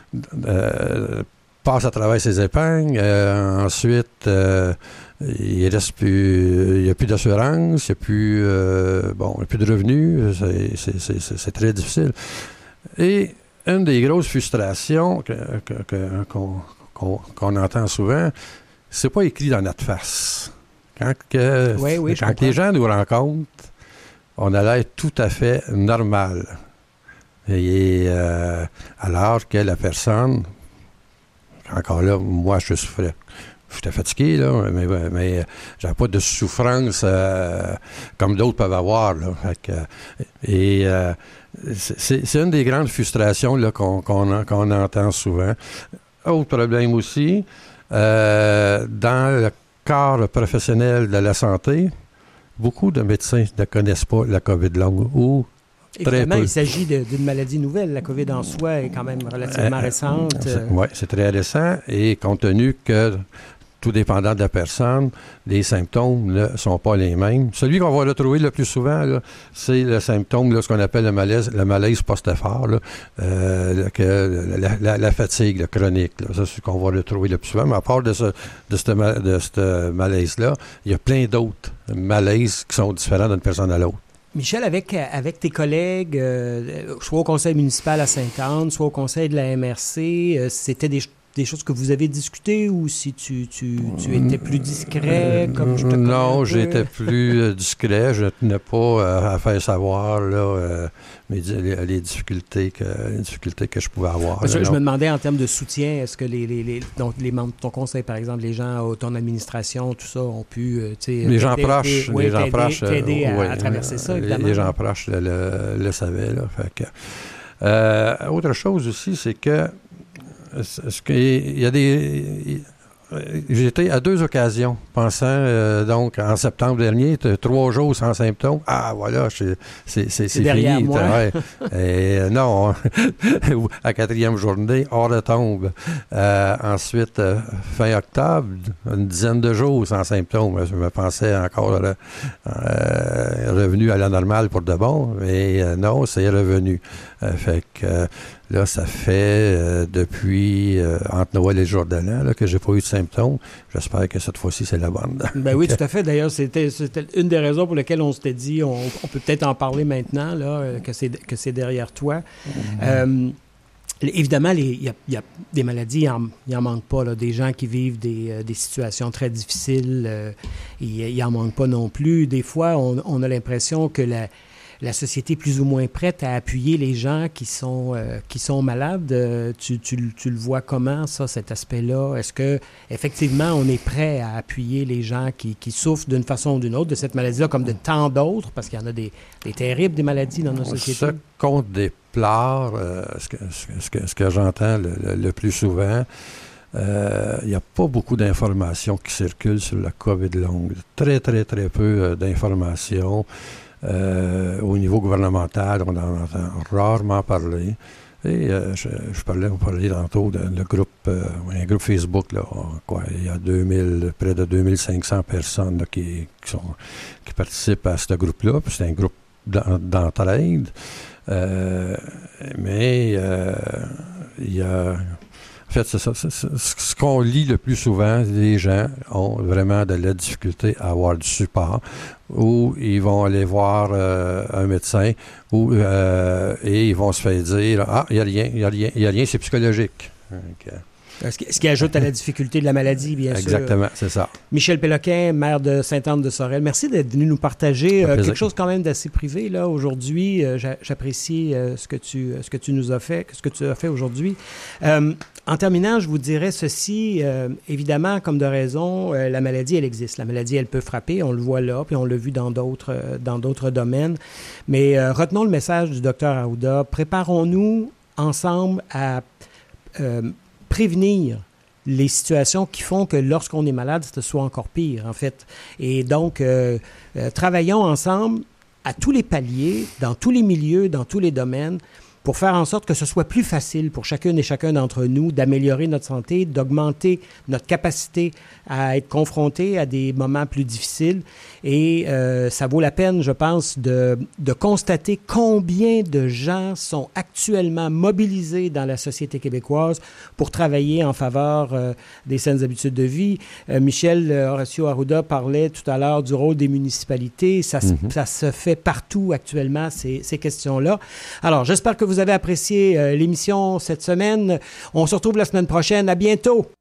euh, passe à travers ses épargnes. Euh, ensuite, euh, il reste plus, il n'y a plus d'assurance, il n'y a plus, euh, bon, il n'y a plus de revenus. C'est, c'est, c'est, c'est, c'est très difficile. Et une des grosses frustrations que, que, que, qu'on Qu'on, qu'on entend souvent, c'est pas écrit dans notre face. Quand, que, oui, oui, quand les gens nous rencontrent, on a l'air tout à fait normal. Et euh, alors que la personne, encore là, moi, je souffrais. J'étais fatigué, là, mais, mais j'avais pas de souffrance euh, comme d'autres peuvent avoir. Là. Fait que, et euh, c'est, c'est une des grandes frustrations là, qu'on, qu'on, qu'on entend souvent. Autre problème aussi, euh, dans le corps professionnel de la santé, beaucoup de médecins ne connaissent pas la COVID longue ou très Évidemment, peu. Il s'agit de, d'une maladie nouvelle. La COVID en soi est quand même relativement euh, récente. C'est, oui, c'est très récent et compte tenu que tout dépendant de la personne, les symptômes ne sont pas les mêmes. Celui qu'on va retrouver le plus souvent, là, c'est le symptôme, là, ce qu'on appelle le malaise, le malaise post-effort, là, euh, que, la, la, la fatigue là, chronique. Là, ça, c'est ce qu'on va retrouver le plus souvent. Mais à part de ce, de ce, de ce malaise-là, il y a plein d'autres malaises qui sont différents d'une personne à l'autre. Michel, avec, avec tes collègues, euh, soit au conseil municipal à Sainte-Anne, soit au conseil de la M R C, euh, c'était des, des choses que vous avez discutées ou si tu, tu, tu étais plus discret? Comme je te non, j'étais plus euh, discret. Je ne tenais pas euh, à faire savoir là, euh, mes, les, les, difficultés que, les difficultés que je pouvais avoir. Parce là, que je me demandais en termes de soutien, est-ce que les, les, les, donc les membres de ton conseil, par exemple, les gens, ton administration, tout ça, ont pu... Euh, les gens proches, oui, les gens t'aider, proches, t'aider à, oui, à traverser ça, évidemment. Les, les gens proches le, le, le savaient. Là, fait que, euh, autre chose aussi, c'est que est-ce qu'il y a des... J'étais à deux occasions, pensant, euh, donc, en septembre dernier, trois jours sans symptômes. Ah, voilà, c'est, c'est, c'est, c'est derrière fini. Moi. Ouais. Et euh, non, à quatrième journée, hors de tombe. Euh, ensuite, euh, fin octobre, une dizaine de jours sans symptômes. Je me pensais encore euh, euh, revenu à la normale pour de bon, mais euh, non, c'est revenu. Euh, fait que... Euh, Là, ça fait euh, depuis euh, entre Noël et le jour de l'an là, que j'ai pas eu de symptômes. J'espère que cette fois-ci, c'est la bonne. Ben oui, tout à fait. D'ailleurs, c'était, c'était une des raisons pour lesquelles on s'était dit, on, on peut peut-être en parler maintenant, là, que c'est, que c'est derrière toi. Mm-hmm. Euh, évidemment, il y, y a des maladies, il n'en manque pas. Là, des gens qui vivent des, euh, des situations très difficiles, euh, il n'en manque pas non plus. Des fois, on, on a l'impression que la... la société est plus ou moins prête à appuyer les gens qui sont, euh, qui sont malades. Euh, tu, tu, tu le vois comment, ça, cet aspect-là? Est-ce que effectivement on est prêt à appuyer les gens qui, qui souffrent d'une façon ou d'une autre de cette maladie-là, comme de tant d'autres, parce qu'il y en a des, des terribles, des maladies dans nos sociétés? Ce qu'on déplore, euh, ce, que, ce, que, ce que j'entends le, le, le plus souvent, il euh, n'y a pas beaucoup d'informations qui circulent sur la COVID longue. Très, très, très peu euh, d'informations. Euh, au niveau gouvernemental, on en entend rarement parler. Et euh, je, je parlais, on parlait tantôt d'un groupe, euh, un groupe Facebook, là, quoi, il y a deux mille, près de deux mille cinq cents personnes là, qui, qui, sont, qui participent à ce groupe-là. Puis c'est un groupe d'entraide. Euh, mais euh, il y a... En fait, c'est ça. C'est, c'est, ce qu'on lit le plus souvent, les gens ont vraiment de la difficulté à avoir du support, ou ils vont aller voir euh, un médecin, ou, euh, et ils vont se faire dire « Ah, il n'y a rien, il n'y a rien, il n'y a rien, c'est psychologique. Okay. » Ce qui, ce qui ajoute à la difficulté de la maladie, bien Exactement, sûr. Exactement, c'est ça. Michel Péloquin, maire de Sainte-Anne-de-Sorel, merci d'être venu nous partager euh, quelque chose quand même d'assez privé là aujourd'hui. Euh, j'apprécie euh, ce que tu ce que tu nous as fait, ce que tu as fait aujourd'hui. Euh, en terminant, je vous dirais ceci, euh, évidemment, comme de raison, euh, la maladie, elle existe. La maladie, elle peut frapper, on le voit là, puis on l'a vu dans d'autres euh, dans d'autres domaines. Mais euh, retenons le message du docteur Arruda. Préparons-nous ensemble à euh, prévenir les situations qui font que lorsqu'on est malade, ce soit encore pire, en fait. Et donc, euh, euh, travaillons ensemble à tous les paliers, dans tous les milieux, dans tous les domaines, pour faire en sorte que ce soit plus facile pour chacune et chacun d'entre nous d'améliorer notre santé, d'augmenter notre capacité à être confronté à des moments plus difficiles. Et euh, ça vaut la peine, je pense, de, de constater combien de gens sont actuellement mobilisés dans la société québécoise pour travailler en faveur euh, des saines habitudes de vie. Euh, Michel euh, Horacio Arruda parlait tout à l'heure du rôle des municipalités. Ça, mm-hmm. ça se fait partout actuellement, ces, ces questions-là. Alors, j'espère que vous avez apprécié euh, l'émission cette semaine. On se retrouve la semaine prochaine. À bientôt!